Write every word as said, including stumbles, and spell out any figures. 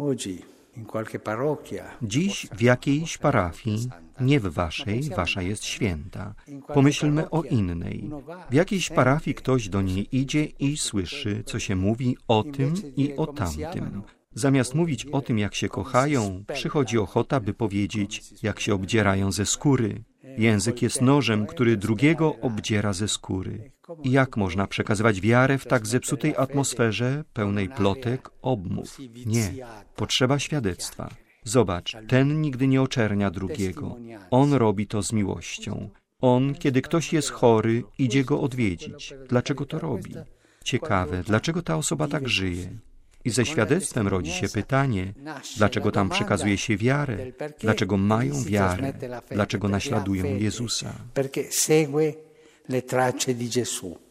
Dziś w jakiejś parafii, nie w waszej, wasza jest święta. Pomyślmy o innej. W jakiejś parafii ktoś do niej idzie i słyszy, co się mówi o tym i o tamtym. Zamiast mówić o tym, jak się kochają, przychodzi ochota, by powiedzieć, jak się obdzierają ze skóry. Język jest nożem, który drugiego obdziera ze skóry. I jak można przekazywać wiarę w tak zepsutej atmosferze, pełnej plotek, obmów? Nie. Potrzeba świadectwa. Zobacz, ten nigdy nie oczernia drugiego. On robi to z miłością. On, kiedy ktoś jest chory, idzie go odwiedzić. Dlaczego to robi? Ciekawe, dlaczego ta osoba tak żyje? I ze świadectwem rodzi się pytanie, dlaczego tam przekazuje się wiarę, dlaczego mają wiarę, dlaczego naśladują Jezusa.